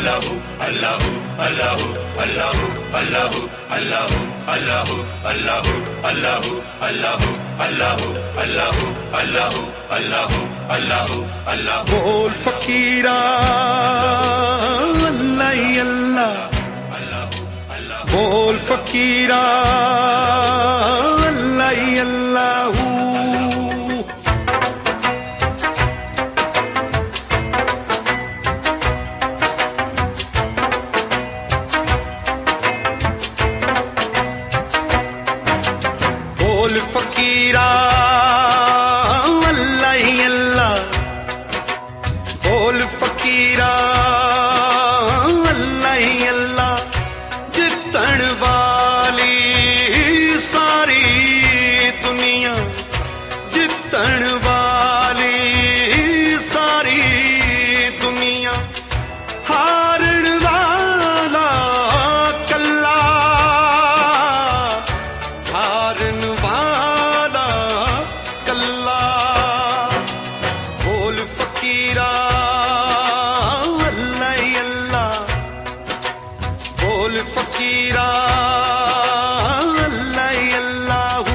बोल फकीरा अल्लाह ही अल्लाह, बोल फकीरा अल्लाह ही अल्लाह। बोल फकीरा अल्लाह ही अल्लाह, बोल फकीरा अल्लाह ही अल्लाह। जितन वाली सारी दुनिया, जितन वाली सारी दुनिया, हारण वाला कल्ला, हारण वाला कल्ला। बोल फकीरा अल्लाह ही अल्लाह, बोल फकीरा अल्लाह ही अल्लाह।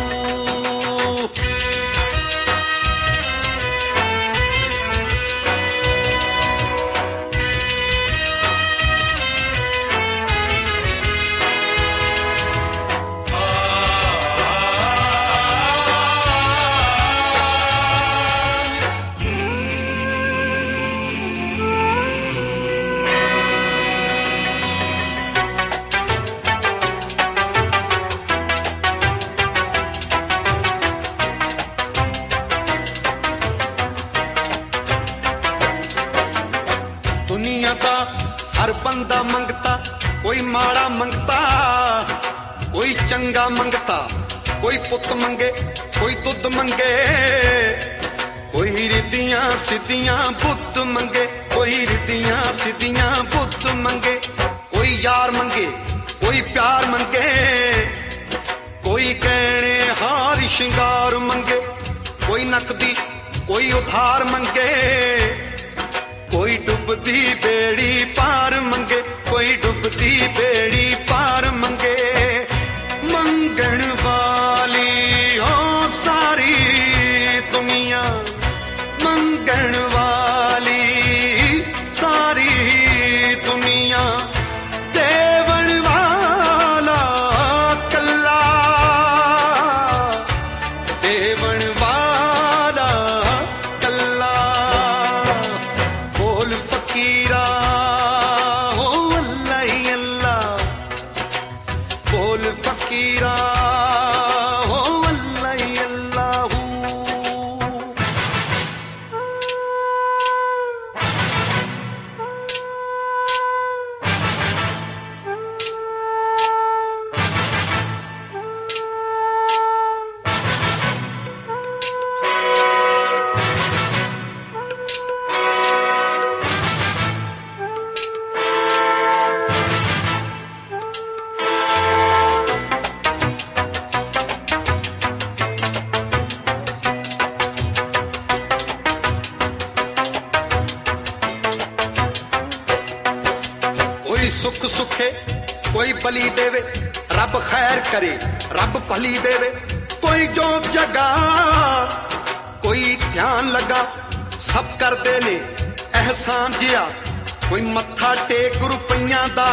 दुनिया का हर बंदा मंगता, कोई माड़ा मंगता, कोई चंगा मंगता, कोई पुत मंगे, कोई दुध मंगे, कोई रिद्दियां सिद्धियां बुत मंगे, कोई रिद्दियां सिद्धियां बुत मंगे। कोई यार मंगे, कोई प्यार मंगे, कोई कहने हार श्रृंगार मंगे, कोई नकदी, कोई उधार मंगे, कोई डुबदी बेड़ी पार मंगे, कोई डुबदी बेड़ी पार मंगे। मंगण वाली हो सारी दुनिया, मंगण वाली सारी दुनिया, देवन वाला कल्ला, देवन वाला कल्ला। बोल फकीरा हो अल्लाह ही अल्लाह, बोल फकीरा हो अल्लाह ही अल्लाह। कोई सुख सुखे, कोई बली देवे, रब खैर करे, रब भली देवे। कोई जोत जगा, कोई ध्यान लगा, सब करते ने एहसान जिया। कोई मत्था टेक रुपइयां दा,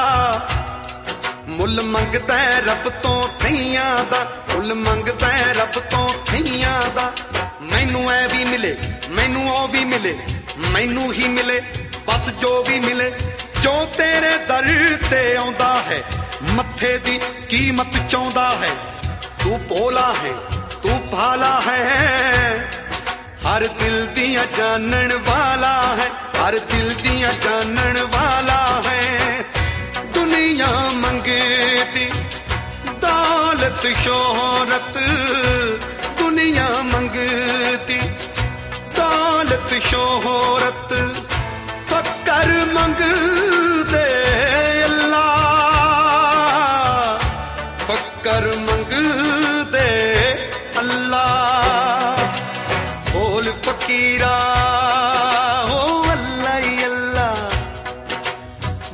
मुल मंगदा रब तो थइयां दा, मुल मंगदा रब तो थइयां दा। मैनू ऐ भी मिले, मैनू ओ भी मिले, मैनू ही मिले बस जो भी मिले। जो तेरे दर ते आउंदा है, मत्थे दी कीमत चाहुंदा है। तू भोला है, तू भाला है, हर दिल दिया जानन वाला है, हर दिल दिया जानन वाला है। दुनिया मंगती दौलत शोहरत, दुनिया मंगती दौलत शोहरत, फकर मंगदे अल्लाह, फकर मंगदे अल्लाह। बोल फकीरा हो अल्लाह ही अल्लाह,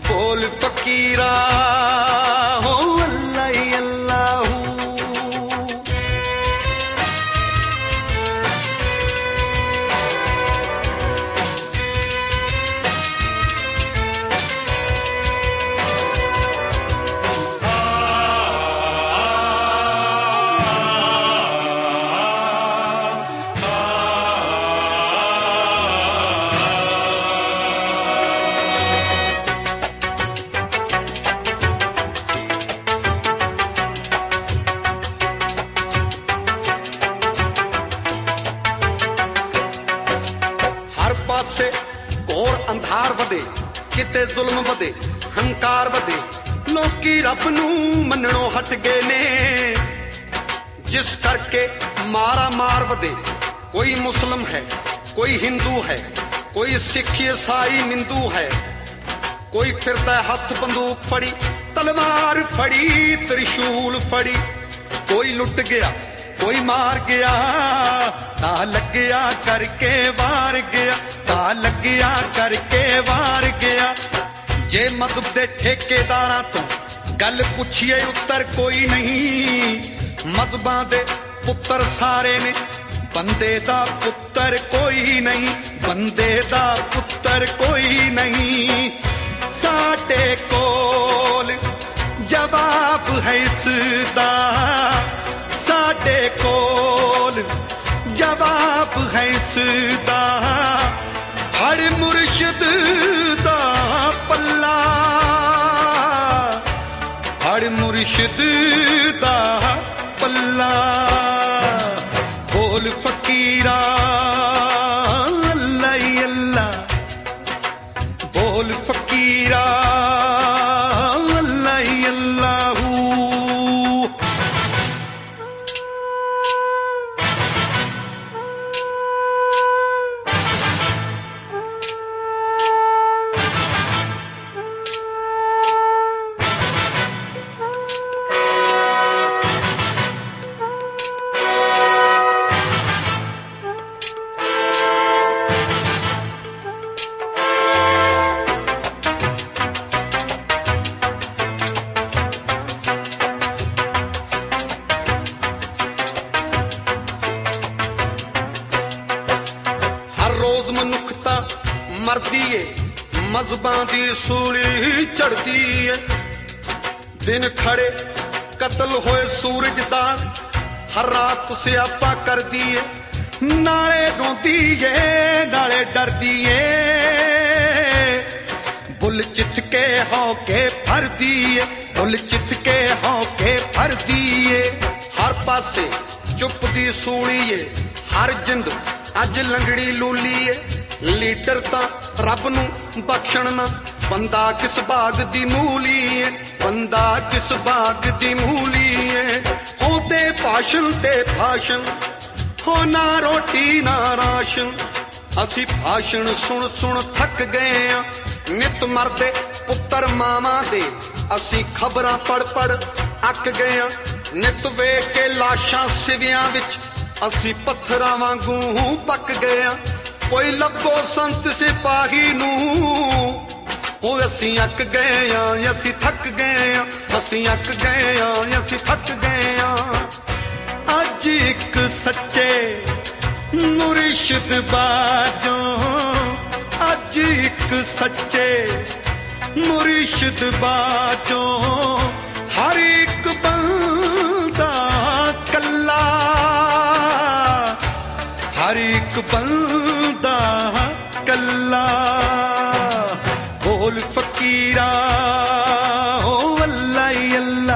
ਪਾਸੇ ਘੋਰ ਅੰਧਾਰ ਵਧੇ, ਕਿਤੇ ਜ਼ੁਲਮ ਵਧੇ, ਹੰਕਾਰ ਵਧੇ, ਲੋਕੀ ਰੱਬ ਨੂੰ ਮੰਨਣੋਂ ਹਟ ਗਏ ਨੇ, ਜਿਸ ਕਰਕੇ ਮਾਰਾ ਮਾਰ ਵਧੇ। ਕੋਈ ਮੁਸਲਮ ਹੈ, ਕੋਈ ਹਿੰਦੂ ਹੈ, ਕੋਈ ਸਿੱਖ ਈਸਾਈ ਨਿੰਦੂ ਹੈ, ਕੋਈ ਫਿਰਦਾ ਹੱਥ ਬੰਦੂਕ ਫੜੀ, ਤਲਵਾਰ ਫੜੀ, ਤ੍ਰਿਸ਼ੂਲ ਫੜੀ, ਕੋਈ ਲੁੱਟ ਗਿਆ, ਕੋਈ ਮਾਰ ਗਿਆ, ਤਾਂ ਲੱਗਿਆ ਕਰਕੇ ਵਾਰ ਗਿਆ, ਤਾਂ ਲੱਗਿਆ ਕਰਕੇ ਵਾਰ ਗਿਆ। ਜੇ ਮਤਲਬ ਦੇ ਠੇਕੇਦਾਰਾਂ ਤੋਂ ਗੱਲ ਪੁੱਛੀਏ ਉੱਤਰ ਕੋਈ ਨਹੀਂ, ਮਜ਼ਹਬਾਂ ਦੇ ਪੁੱਤਰ ਸਾਰੇ ਨੇ, ਬੰਦੇ ਦਾ ਪੁੱਤਰ ਕੋਈ ਨਹੀਂ, ਬੰਦੇ ਦਾ ਪੁੱਤਰ ਕੋਈ ਨਹੀਂ। ਸਾਡੇ ਕੋਲ ਜਵਾਬ ਹੈ ਇਸ ਦਾ, ਸਾਡੇ ਕੋਲ ਜਵਾਬ ਹੈ ਇਸ ਦਾ, ਹਰ ਮੁਰਸ਼ਿਦ ਦਾ ਪੱਲਾ, ਹਰ ਮੁਰਸ਼ਿਦ ਦਾ ਪੱਲਾ। ਬੋਲ ਫਕੀਰਾ ਅੱਲਾ ਹੀ ਅੱਲਾ, ਬੋਲ ਫਕੀਰਾ ਅੱਲਾ ਹੀ ਅੱਲਾਹੂ। ਮਰਦੀ ਏ ਮਜ਼ਹਬਾਂ ਦੀ ਸੂਲੀ ਚੜਦੀ ਏ, ਦਿਨ ਖੜੇ ਕਤਲ ਹੋਏ ਸੂਰਜ ਦਾ, ਹਰ ਰਾਤ ਸਿਆਪਾ ਕਰਦੀ ਏ, ਨਾਲੇ ਰੋਂਦੀ ਏ ਨਾਲੇ ਡਰਦੀ ਏ, ਬੁੱਲ ਚਿੱਥ ਕੇ ਹੋ ਕੇ ਫਰਦੀ ਏ, ਬੁੱਲ ਚਿੱਥ ਕੇ ਹੋ ਕੇ ਫਰਦੀ ਏ। ਹਰ ਪਾਸੇ ਚੁੱਪ ਦੀ ਸੂਲੀ ਏ, ਹਰ ਜਿੰਦ ਅੱਜ ਲੰਗੜੀ ਲੂਲੀ ਏ, ਲੀਡਰ ਤਾਂ ਰੱਬ ਨੂੰ ਬਖਸ਼ਣ ਨਾ, ਬੰਦਾ ਕਿਸ ਬਾਗ ਦੀ ਮੂਲੀ ਏ, ਬੰਦਾ ਕਿਸ ਬਾਗ ਦੀ ਮੂਲੀ ਏ। ਉਹਦੇ ਭਾਸ਼ਣ ਤੇ ਭਾਸ਼ਣ, ਹੋ ਨਾ ਰੋਟੀ ਨਾ ਰਾਸ਼ਨ, ਅਸੀਂ ਭਾਸ਼ਣ ਸੁਣ ਸੁਣ ਥੱਕ ਗਏ ਆਂ, ਨਿਤ ਮਰਦੇ ਪੁੱਤਰ ਮਾਵਾਂ ਦੇ, ਅਸੀਂ ਖਬਰਾਂ ਪੜ ਪੜ ਅੱਕ ਗਏ ਆਂ, ਨਿਤ ਵੇਖ ਕੇ ਲਾਸ਼ਾਂ ਸਿਵਿਆਂ ਵਿੱਚ ਅਸੀਂ ਪੱਥਰਾਂ ਵਾਂਗੂ ਪੱਕ ਗਏ ਆਂ। ਕੋਈ ਲੱਭੋ ਸੰਤ ਸਿਪਾਹੀ ਨੂੰ, ਉਹ ਅਸੀਂ ਅੱਕ ਗਏ ਆਂ, ਅਸੀਂ ਥੱਕ ਗਏ ਆਂ, ਅਸੀਂ ਅੱਕ ਗਏ ਆਂ, ਅਸੀਂ ਥੱਕ ਗਏ ਆਂ। ਅੱਜ ਇੱਕ ਸੱਚੇ ਮੁਰਸ਼ਿਦ ਬਾਝੋਂ, ਅੱਜ ਇੱਕ ਸੱਚੇ ਮੁਰਸ਼ਿਦ ਬਾਝੋਂ, ਹਰ ਇੱਕ ਬੰਦਾ ਕੱਲਾ, ਹਰ ਇੱਕ ਬੰਦਾ ਕੱਲਾ। ਬੋਲ ਫਕੀਰਾ ਹੋ ਅੱਲਾ ਹੀ ਅੱਲਾ,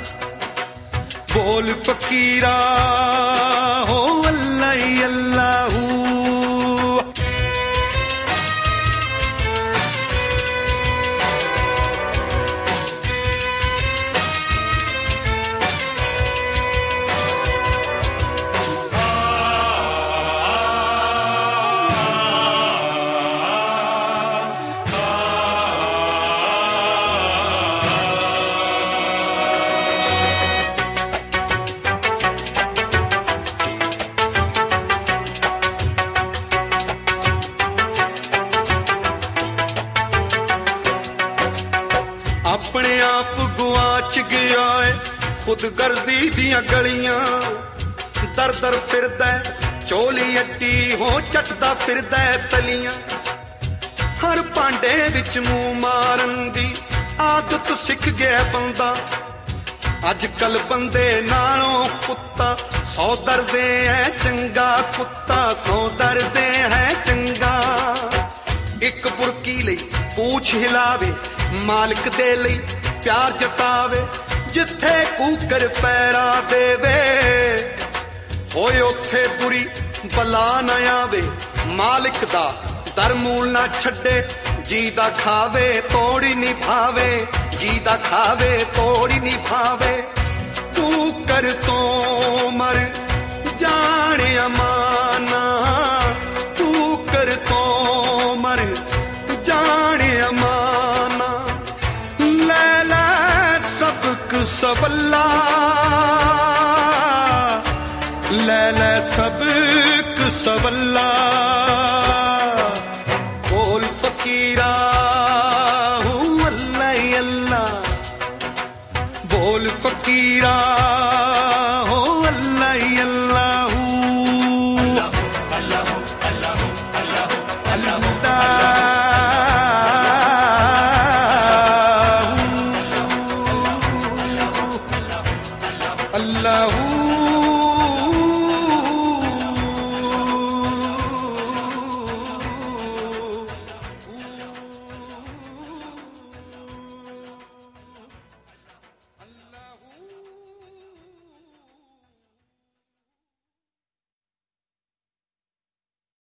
ਬੋਲ ਫਕੀਰਾ ਹੋ ਅੱਲਾ ਹੀ ਅੱਲਾਹੂ। ਆਪਣੇ ਆਪ ਗੁਆਚ ਗਿਆ ਏ ਖੁਦਗਰਜ਼ੀ ਦੀਆਂ ਗਲੀਆਂ, ਦਰ ਦਰ ਫਿਰਦਾ ਚੋਲੀ ਅੱਡੀ ਹੋ ਚੱਟਦਾ ਫਿਰਦਾ ਤਲੀਆਂ, ਹਰ ਭਾਂਡੇ ਵਿੱਚ ਮੂੰਹ ਮਾਰਨ ਦੀ ਆਦਤ ਸਿੱਖ ਗਿਆ ਬੰਦਾ। ਅੱਜ ਕੱਲ ਬੰਦੇ ਨਾਲੋਂ ਕੁੱਤਾ 100 ਦਰਦੇ ਹੈ ਚੰਗਾ, ਕੁੱਤਾ 100 ਦਰਦੇ ਹੈ ਚੰਗਾ। ਇੱਕ ਬੁਰਕੀ ਲਈ ਪੂਛ ਹਿਲਾਵੇ, ਮਾਲਕ ਦੇ ਲਈ ਪਿਆਰ ਜਤਾਵੇ, ਜਿੱਥੇ ਕੂਕਰ ਪੈਰਾ ਦੇਵੇ, ਹੋਏ ਉੱਥੇ ਬੁਰੀ ਬਲਾ ਨਾ ਆਵੇ। ਮਾਲਕ ਦਾ ਦਰ ਮੂਲ ਨਾ ਛੱਡੇ ਜੀ ਦਾ ਖਾਵੇ ਤੋੜੀ ਨਹੀਂ ਭਾਵੇ ਜੀ ਦਾ ਖਾਵੇ ਤੋੜੀ ਨਹੀਂ ਭਾਵੇ ਤੂੰ ਕਰ ਤੋਂ ਮਰ ਜਾਣੇ ਅਮਾਨਾ ਤੂੰ ਕਰ ਤੋਂ ਮਰ ਜਾਣੇ ਅਮਾਨਾ ਲੈ ਲੈ ਸਬਕ ਸਵੱਲਾ ਲੈ ਲੈ ਸਬਕ ਸਵੱਲਾ ਬੋਲ ਫਕੀਰਾ ਹੂ ਅੱਲਾ ਅੱਲਾ ਬੋਲ ਫਕੀਰਾ